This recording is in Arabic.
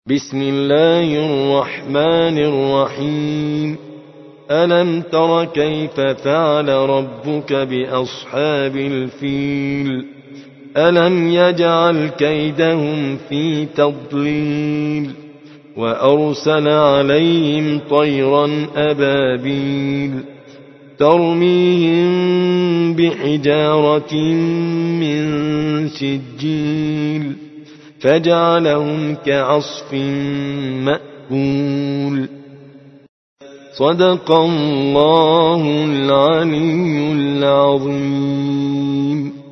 بسم الله الرحمن الرحيم ألم تر كيف فعل ربك بأصحاب الفيل ألم يجعل كيدهم في تضليل وأرسل عليهم طيرا أبابيل ترميهم بحجارة من سجيل فجعلهم كعصف مأكول صدق الله العلي العظيم.